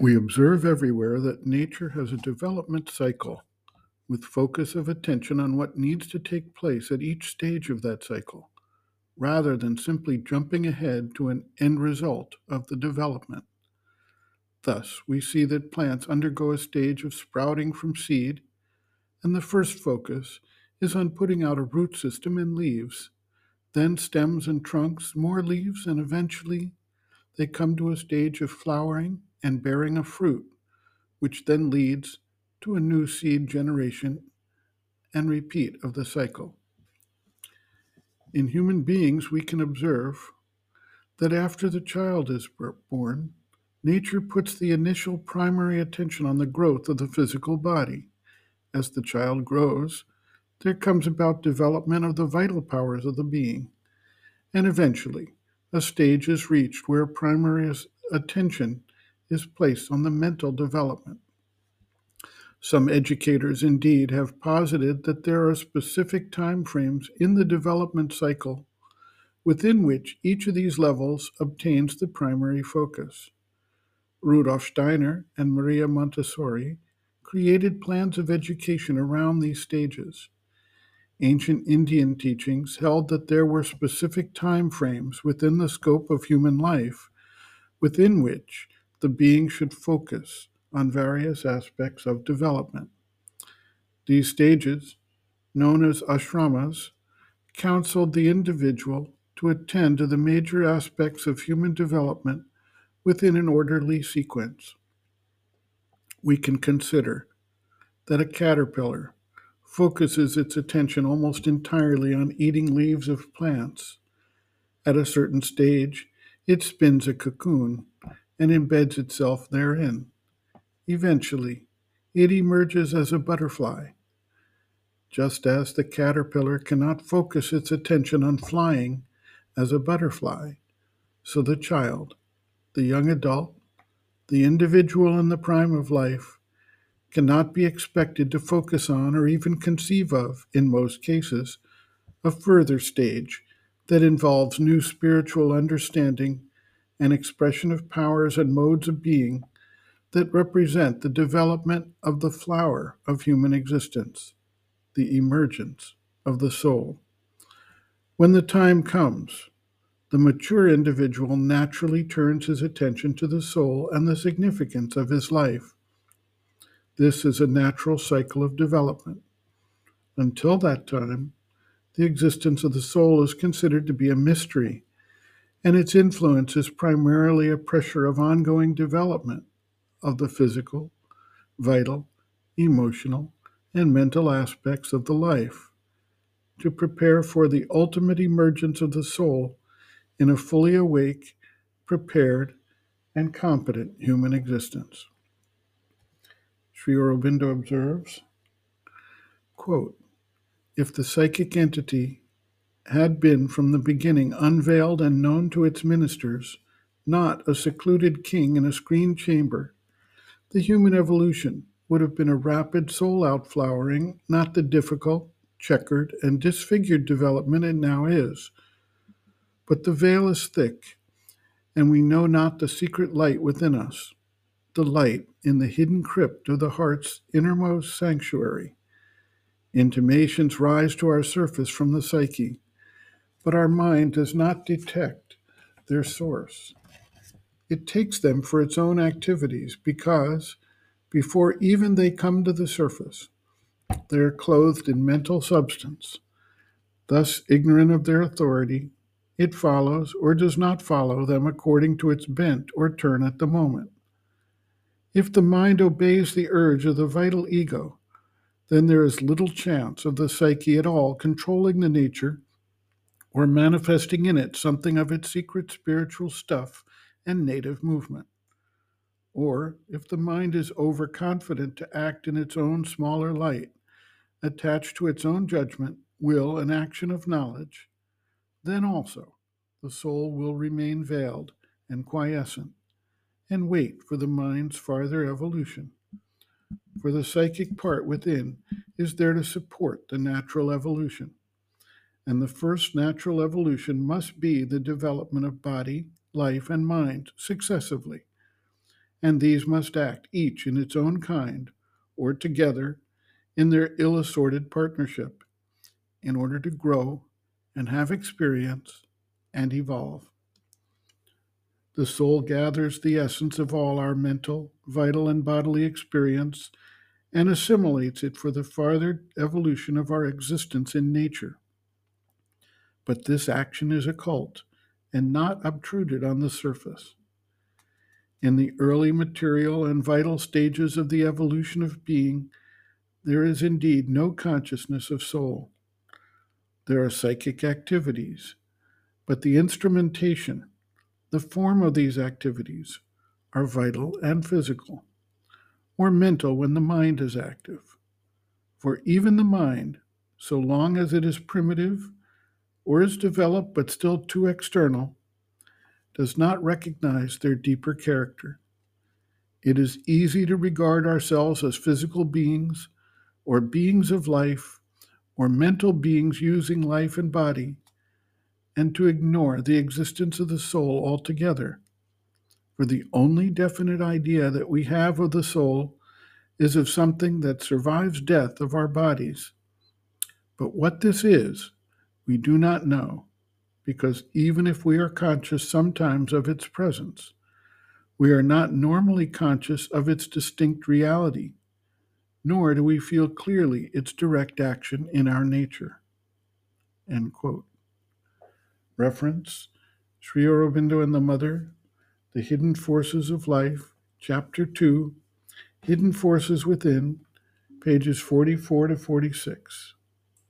We observe everywhere that nature has a development cycle with focus of attention on what needs to take place at each stage of that cycle, rather than simply jumping ahead to an end result of the development. Thus, we see that plants undergo a stage of sprouting from seed, and the first focus is on putting out a root system and leaves, then stems and trunks, more leaves, and eventually they come to a stage of flowering and bearing a fruit, which then leads to a new seed generation and repeat of the cycle. In human beings, we can observe that after the child is born, nature puts the initial primary attention on the growth of the physical body. As the child grows, there comes about development of the vital powers of the being, and eventually, a stage is reached where primary attention is placed on the mental development. Some educators indeed have posited that there are specific time frames in the development cycle within which each of these levels obtains the primary focus. Rudolf Steiner and Maria Montessori created plans of education around these stages. Ancient Indian teachings held that there were specific time frames within the scope of human life within which the being should focus on various aspects of development. These stages, known as ashramas, counseled the individual to attend to the major aspects of human development within an orderly sequence. We can consider that a caterpillar focuses its attention almost entirely on eating leaves of plants. At a certain stage, it spins a cocoon and embeds itself therein. Eventually, it emerges as a butterfly. Just as the caterpillar cannot focus its attention on flying as a butterfly, so the child, the young adult, the individual in the prime of life, cannot be expected to focus on or even conceive of, in most cases, a further stage that involves new spiritual understanding and expression of powers and modes of being that represent the development of the flower of human existence, the emergence of the soul. When the time comes, the mature individual naturally turns his attention to the soul and the significance of his life. This is a natural cycle of development. Until that time, the existence of the soul is considered to be a mystery, and its influence is primarily a pressure of ongoing development of the physical, vital, emotional, and mental aspects of the life to prepare for the ultimate emergence of the soul in a fully awake, prepared, and competent human existence. Sri Aurobindo observes, quote, if the psychic entity had been from the beginning unveiled and known to its ministers, not a secluded king in a screened chamber, the human evolution would have been a rapid soul outflowering, not the difficult, checkered, and disfigured development it now is. But the veil is thick, and we know not the secret light within us, the light in the hidden crypt of the heart's innermost sanctuary. Intimations rise to our surface from the psyche, but our mind does not detect their source. It takes them for its own activities because, before even they come to the surface, they are clothed in mental substance. Thus, ignorant of their authority, it follows or does not follow them according to its bent or turn at the moment. If the mind obeys the urge of the vital ego, then there is little chance of the psyche at all controlling the nature or manifesting in it something of its secret spiritual stuff and native movement. Or if the mind is overconfident to act in its own smaller light, attached to its own judgment, will, and action of knowledge, then also the soul will remain veiled and quiescent and wait for the mind's farther evolution. For the psychic part within is there to support the natural evolution. And the first natural evolution must be the development of body, life, and mind successively. and these must act, each in its own kind, or together in their ill assorted partnership, in order to grow and have experience and evolve. The soul gathers the essence of all our mental, vital, and bodily experience and assimilates it for the farther evolution of our existence in nature. But this action is occult and not obtruded on the surface. In the early material and vital stages of the evolution of being, there is indeed no consciousness of soul. There are psychic activities, but the instrumentation, the form of these activities, are vital and physical, or mental when the mind is active. For even the mind, so long as it is primitive or is developed but still too external, does not recognize their deeper character. It is easy to regard ourselves as physical beings or beings of life or mental beings using life and body, and to ignore the existence of the soul altogether. For the only definite idea that we have of the soul is of something that survives death of our bodies. But what this is, we do not know, because even if we are conscious sometimes of its presence, we are not normally conscious of its distinct reality, nor do we feel clearly its direct action in our nature. End quote. Reference, Sri Aurobindo and the Mother, The Hidden Forces of Life, Chapter 2, Hidden Forces Within, pages 44 to 46.